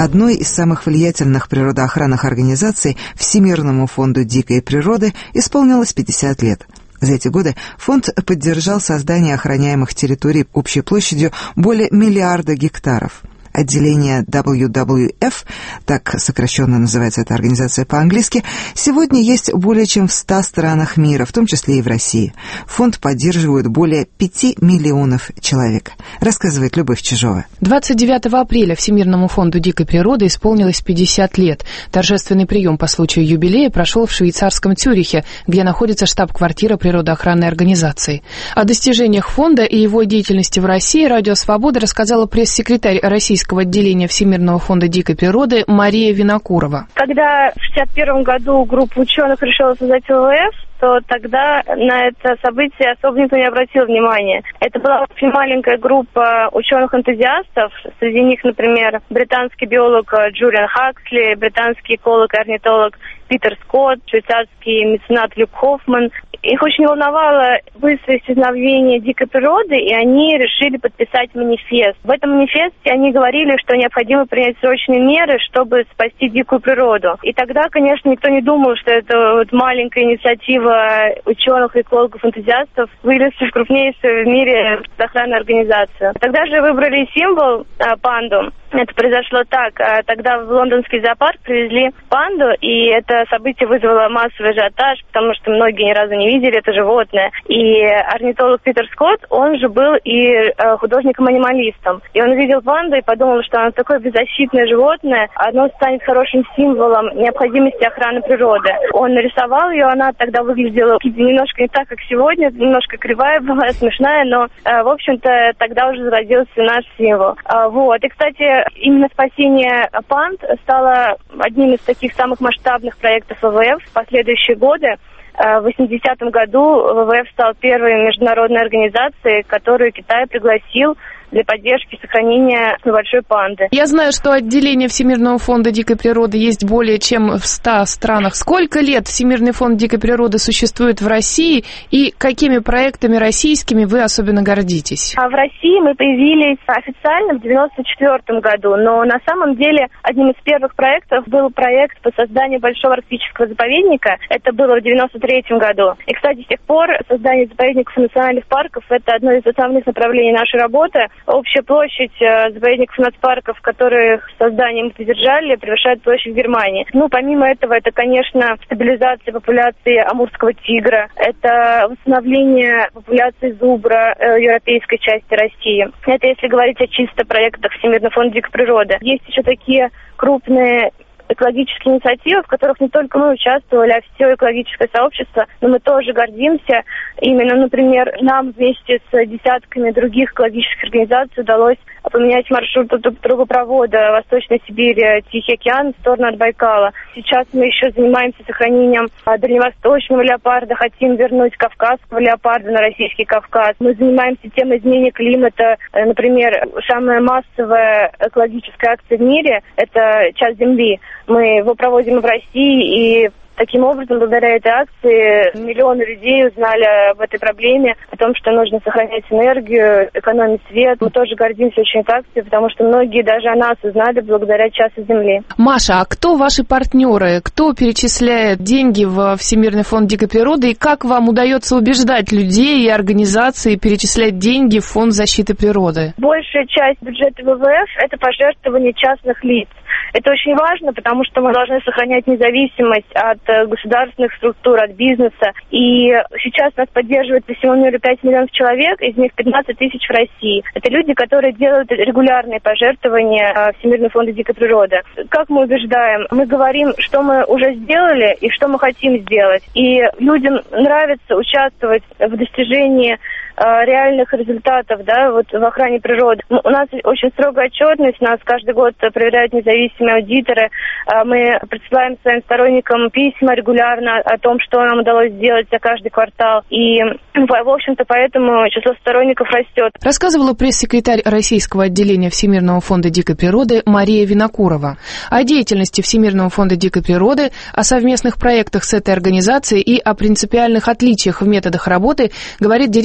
одной из самых влиятельных природоохранных организаций, Всемирному фонду дикой природы исполнилось 50 лет. За эти годы фонд поддержал создание охраняемых территорий общей площадью более миллиарда гектаров. Отделение WWF, так сокращенно называется эта организация по-английски, сегодня есть более чем в 100 странах мира, в том числе и в России. Фонд поддерживает более 5 миллионов человек, рассказывает Любовь Чижова. 29 апреля Всемирному фонду дикой природы исполнилось 50 лет. Торжественный прием по случаю юбилея прошел в швейцарском Цюрихе, где находится штаб-квартира природоохранной организации. О достижениях фонда и его деятельности в России Радио Свобода рассказала пресс-секретарь российского отделения Всемирного фонда дикой природы Мария Винокурова. Когда в 1961 году группа ученых решила создать ВВФ, то тогда на это событие особо никто не обратил внимания. Это была очень маленькая группа ученых-энтузиастов. Среди них, например, британский биолог Джулиан Хаксли, британский эколог и орнитолог Питер Скотт, швейцарский меценат Люк Хоффман. Их очень волновало быстрое исчезновение дикой природы, и они решили подписать манифест. В этом манифесте они говорили, что необходимо принять срочные меры, чтобы спасти дикую природу. И тогда, конечно, никто не думал, что это маленькая инициатива ученых, экологов, энтузиастов выльется в крупнейшую в мире охранную организацию. Тогда же выбрали символ панду. Это произошло так. Тогда в лондонский зоопарк привезли панду, и это событие вызвало массовый ажиотаж, потому что многие ни разу не видели это животное. И орнитолог Питер Скотт, он же был и художником-анималистом. И он увидел панду и подумал, что она такое беззащитное животное, оно станет хорошим символом необходимости охраны природы. Он нарисовал ее, она тогда выглядела немножко не так, как сегодня, немножко кривая была, смешная, но, в общем-то, тогда уже зародился наш символ. Вот. И, кстати, именно спасение панд стало одним из таких самых масштабных проектов ВВФ в последующие годы. В 80-м году ВВФ стал первой международной организацией, которую Китай пригласил для поддержки и сохранения большой панды. Я знаю, что отделение Всемирного фонда дикой природы есть более чем в 100 странах. Сколько лет Всемирный фонд дикой природы существует в России и какими проектами российскими вы особенно гордитесь? В России мы появились официально в 1994 году, но на самом деле одним из первых проектов был проект по созданию большого арктического заповедника. Это было в 1993 году. И, кстати, с тех пор создание заповедников и национальных парков – это одно из основных направлений нашей работы. Общая площадь заповедников и нацпарков, которых создание мы содержали, превышает площадь Германии. Ну, помимо этого, это, конечно, стабилизация популяции амурского тигра, это восстановление популяции зубра европейской части России. Это если говорить о чисто проектах Всемирного фонда дикой природы. Есть еще такие крупные экологические инициативы, в которых не только мы участвовали, а все экологическое сообщество, но мы тоже гордимся. Именно, например, нам вместе с десятками других экологических организаций удалось поменять маршрут трубопровода Восточной Сибири, Тихий океан в сторону от Байкала. Сейчас мы еще занимаемся сохранением дальневосточного леопарда, хотим вернуть кавказского леопарда на российский Кавказ. Мы занимаемся темой изменения климата. Например, самая массовая экологическая акция в мире – это «Час Земли». Мы его проводим в России, и таким образом, благодаря этой акции, миллионы людей узнали об этой проблеме, о том, что нужно сохранять энергию, экономить свет. Мы тоже гордимся очень этой акцией, потому что многие даже о нас узнали благодаря «Часу Земли». Маша, а кто ваши партнеры? Кто перечисляет деньги в Всемирный фонд дикой природы? И как вам удается убеждать людей и организации перечислять деньги в Фонд защиты природы? Большая часть бюджета ВВФ – это пожертвования частных лиц. Это очень важно, потому что мы должны сохранять независимость от государственных структур, от бизнеса. И сейчас нас поддерживает по всему миру 5 миллионов человек, из них 15 тысяч в России. Это люди, которые делают регулярные пожертвования Всемирного фонда дикой природы. Как мы убеждаем? Мы говорим, что мы уже сделали и что мы хотим сделать. И людям нравится участвовать в достижении реальных результатов, да, вот в охране природы. У нас очень строгая отчетность, нас каждый год проверяют независимые аудиторы. Мы присылаем своим сторонникам письма регулярно о том, что нам удалось сделать за каждый квартал. И, в общем-то, поэтому число сторонников растет. Рассказывала пресс-секретарь российского отделения Всемирного фонда дикой природы Мария Винокурова. О деятельности Всемирного фонда дикой природы, о совместных проектах с этой организацией и о принципиальных отличиях в методах работы говорит директор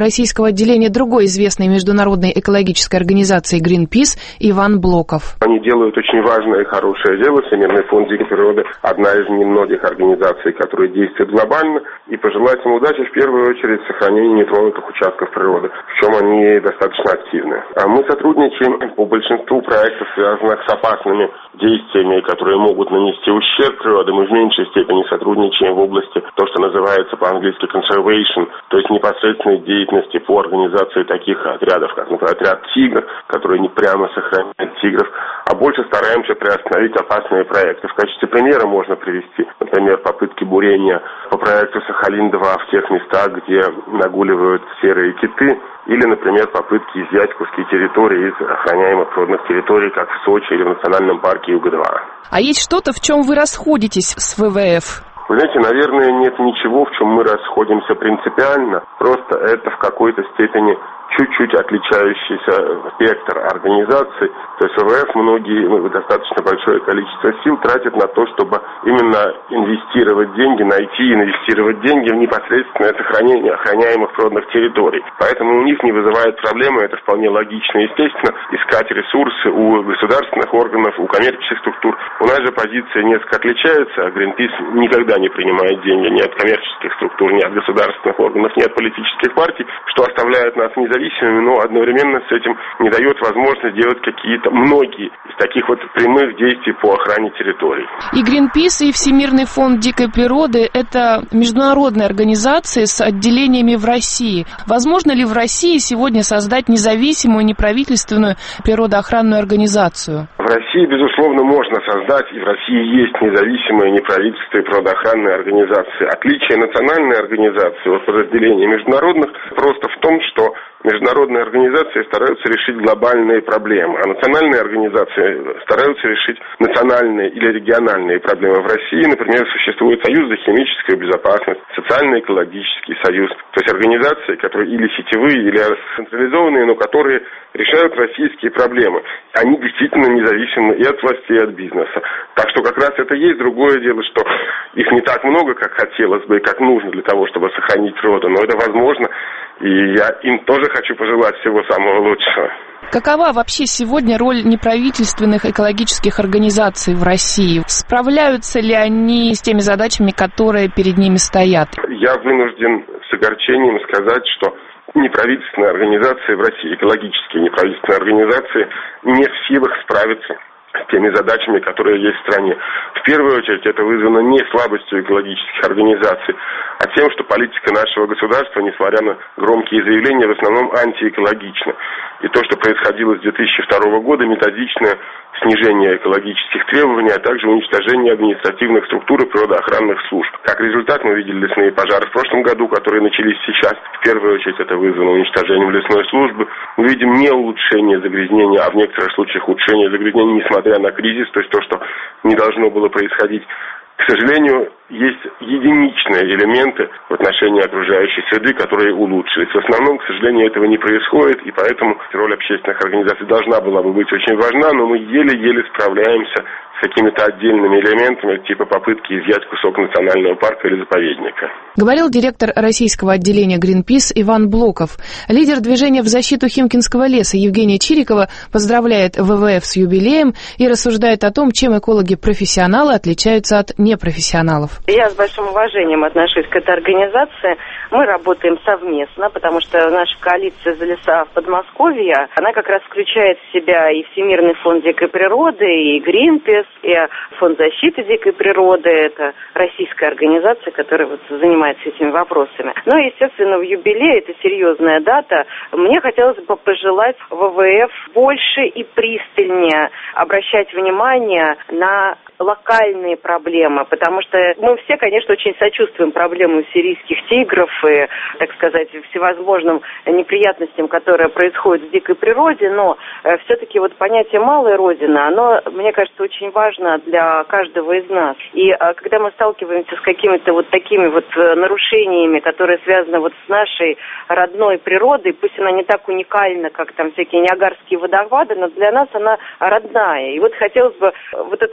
российского отделения другой известной международной экологической организации Greenpeace Иван Блоков. Они делают очень важное и хорошее дело. Всемирный фонд дикой природы – одна из немногих организаций, которые действуют глобально. И пожелать им удачи в первую очередь в сохранении нетронутых участков природы, в чем они достаточно активны. А мы сотрудничаем по большинству проектов, связанных с опасными действиями, которые могут нанести ущерб природе. Мы в меньшей степени сотрудничаем в области, то, что называется по-английски conservation, то есть непосредственной деятельности по организации таких отрядов, как, например, отряд «Тигр», который не прямо сохраняет тигров, а больше стараемся приостановить опасные проекты. В качестве примера можно привести, например, попытки бурения по проекту «Сахалин-2» в тех местах, где нагуливают серые киты, или, например, попытки изъять куски территории из охраняемых природных территорий, как в Сочи или в национальном парке Юга-2. А есть что-то, в чем вы расходитесь с ВВФ? Вы знаете, наверное, нет ничего, в чем мы расходимся принципиально. Просто это в какой-то степени чуть-чуть отличающийся спектр организаций. То есть ВВФ достаточно большое количество сил тратят на то, чтобы именно инвестировать деньги, найти и инвестировать деньги в непосредственное сохранение охраняемых природных территорий. Поэтому у них не вызывает проблемы, это вполне логично и естественно, искать ресурсы у государственных органов, у коммерческих структур. У нас же позиция несколько отличается, а Greenpeace никогда не принимает деньги ни от коммерческих структур, ни от государственных органов, ни от политических партий, что оставляет нас независимыми, но одновременно с этим не дает возможность делать многие из таких вот прямых действий по охране территорий. И Greenpeace, и Всемирный фонд дикой природы – это международные организации с отделениями в России. Возможно ли в России сегодня создать независимую, неправительственную природоохранную организацию? В России, безусловно, можно создать, и в России есть независимые неправительственные природоохранные организации. Отличие национальной организации от подразделений международных просто в том, что международные организации стараются решить глобальные проблемы, а национальные организации стараются решить национальные или региональные проблемы. В России, например, существует Союз за химическую безопасность, Социально-экологический союз, то есть организации, которые или сетевые, или централизованные, но которые решают российские проблемы. Они действительно независимы и от властей, и от бизнеса. Так что как раз это есть. Другое дело, что их не так много, как хотелось бы и как нужно для того, чтобы сохранить природу, но это возможно. И я им тоже хочу пожелать всего самого лучшего. Какова вообще сегодня роль неправительственных экологических организаций в России? Справляются ли они с теми задачами, которые перед ними стоят? Я вынужден с огорчением сказать, что неправительственные организации в России, экологические неправительственные организации, не в силах справиться с теми задачами, которые есть в стране. В первую очередь это вызвано не слабостью экологических организаций, а тем, что политика нашего государства, несмотря на громкие заявления, в основном антиэкологична. И то, что происходило с 2002 года, методичное снижение экологических требований, а также уничтожение административных структур и природоохранных служб. Как результат мы видели лесные пожары в прошлом году, которые начались сейчас. В первую очередь это вызвано уничтожением лесной службы. Мы видим не улучшение загрязнения, а в некоторых случаях ухудшение загрязнения, несмотря на кризис, то есть то, что не должно было происходить. К сожалению, есть единичные элементы в отношении окружающей среды, которые улучшились. В основном, к сожалению, этого не происходит, и поэтому роль общественных организаций должна была бы быть очень важна, но мы еле-еле справляемся с какими-то отдельными элементами, типа попытки изъять кусок национального парка или заповедника. Говорил директор российского отделения Greenpeace Иван Блоков. Лидер движения в защиту Химкинского леса Евгения Чирикова поздравляет ВВФ с юбилеем и рассуждает о том, чем экологи-профессионалы отличаются от непрофессионалов. Я с большим уважением отношусь к этой организации. Мы работаем совместно, потому что наша коалиция «За леса» в Подмосковье, она как раз включает в себя и Всемирный фонд дикой природы, и Greenpeace, и Фонд защиты дикой природы. Это российская организация, которая занимается этими вопросами. Ну и, естественно, в юбилей, это серьезная дата, мне хотелось бы пожелать ВВФ больше и пристальнее обращать внимание на локальные проблемы, потому что мы все, конечно, очень сочувствуем проблемам сирийских тигров и, так сказать, всевозможным неприятностям, которые происходят в дикой природе, но все-таки понятие «малая родина», оно, мне кажется, очень важно для каждого из нас. И когда мы сталкиваемся с какими-то такими нарушениями, которые связаны с нашей родной природой, пусть она не так уникальна, как всякие Ниагарские водопады, но для нас она родная. И хотелось бы это начало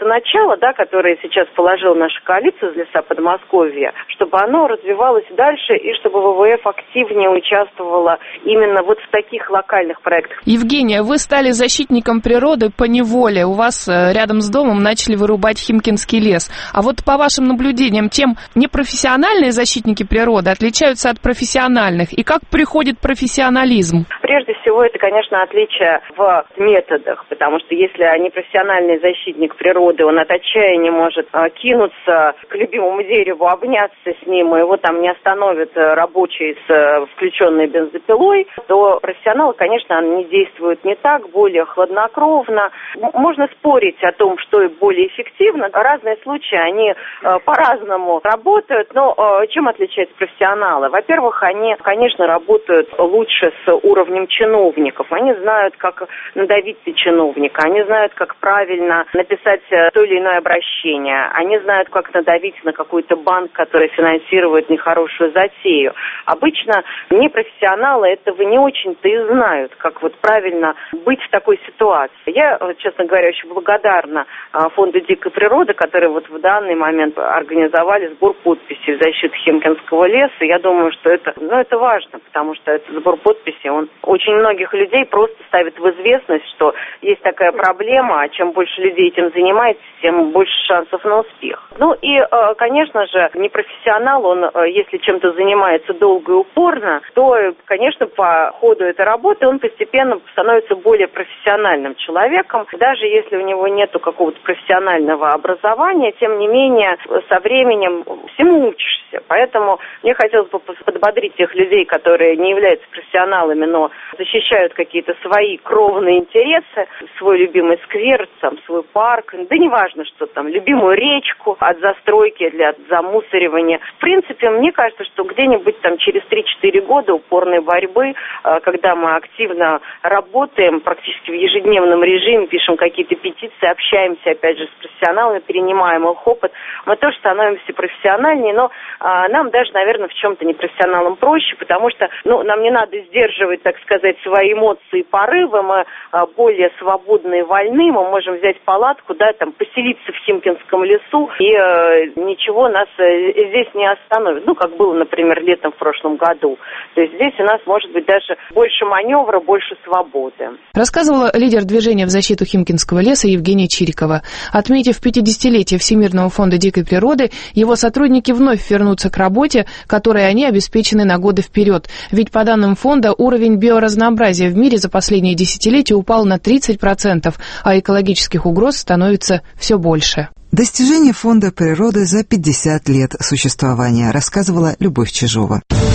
дело, да, которое сейчас положила наша коалиция из леса Подмосковья, чтобы оно развивалось дальше и чтобы ВВФ активнее участвовала именно вот в таких локальных проектах. Евгения, вы стали защитником природы по неволе. У вас рядом с домом начали вырубать Химкинский лес. А вот по вашим наблюдениям, чем непрофессиональные защитники природы отличаются от профессиональных? И как приходит профессионализм? Прежде всего, это, конечно, отличие в методах, потому что если непрофессиональный защитник природы, он от отчаяния может кинуться к любимому дереву, обняться с ним, и его там не остановит рабочий с включенной бензопилой, то профессионалы, конечно, они действуют не так, более хладнокровно. Можно спорить о том, что более эффективно. Разные случаи, они по-разному работают, но чем отличаются профессионалы? Во-первых, они, конечно, работают лучше с уровнем чиновников. Они знают, как надавить на чиновника, они знают, как правильно написать то или иное обращение, они знают, как надавить на какой-то банк, который финансирует нехорошую затею. Обычно непрофессионалы этого не очень-то и знают, как вот правильно быть в такой ситуации. Я, честно говоря, очень благодарна Фонду дикой природы, который вот в данный момент организовали сбор подписей в защиту Химкинского леса. Я думаю, что это важно, потому что этот сбор подписей, он очень многих людей просто ставит в известность, что есть такая проблема, а чем больше людей этим занимается, тем больше шансов на успех. Ну и, конечно же, непрофессионал, он, если чем-то занимается долго и упорно, то, конечно, по ходу этой работы он постепенно становится более профессиональным человеком. Даже если у него нету какого-то профессионального образования, тем не менее, со временем всему учишься. Поэтому мне хотелось бы подбодрить тех людей, которые не являются профессионалами, но защищают какие-то свои кровные интересы, свой любимый сквер, там, свой парк, да неважно, что там, любимую речку от застройки или от замусоривания. В принципе, мне кажется, что где-нибудь там через 3-4 года упорной борьбы, когда мы активно работаем практически в ежедневном режиме, пишем какие-то петиции, общаемся, опять же, с профессионалами, перенимаем их опыт, мы тоже становимся профессиональнее, но нам даже, наверное, в чем-то непрофессионалам проще, потому что, нам не надо сдерживать, так сказать, свои эмоции и порывы, мы более свободны и вольны, мы можем взять палатку, да, там, поселиться в Химкинском лесу, и ничего нас здесь не остановит. Как было, например, летом в прошлом году. То есть здесь у нас может быть даже больше маневра, больше свободы. Рассказывала лидер движения в защиту Химкинского леса Евгения Чирикова. Отметив 50-летие Всемирного фонда дикой природы, его сотрудники вновь вернутся к работе, которой они обеспечены на годы вперед. Ведь по данным фонда уровень биоразнообразия в мире за последние десятилетия упал на 30%, а экологических угроз становится все больше. Достижения Фонда природы за 50 лет существования, рассказывала Любовь Чижова.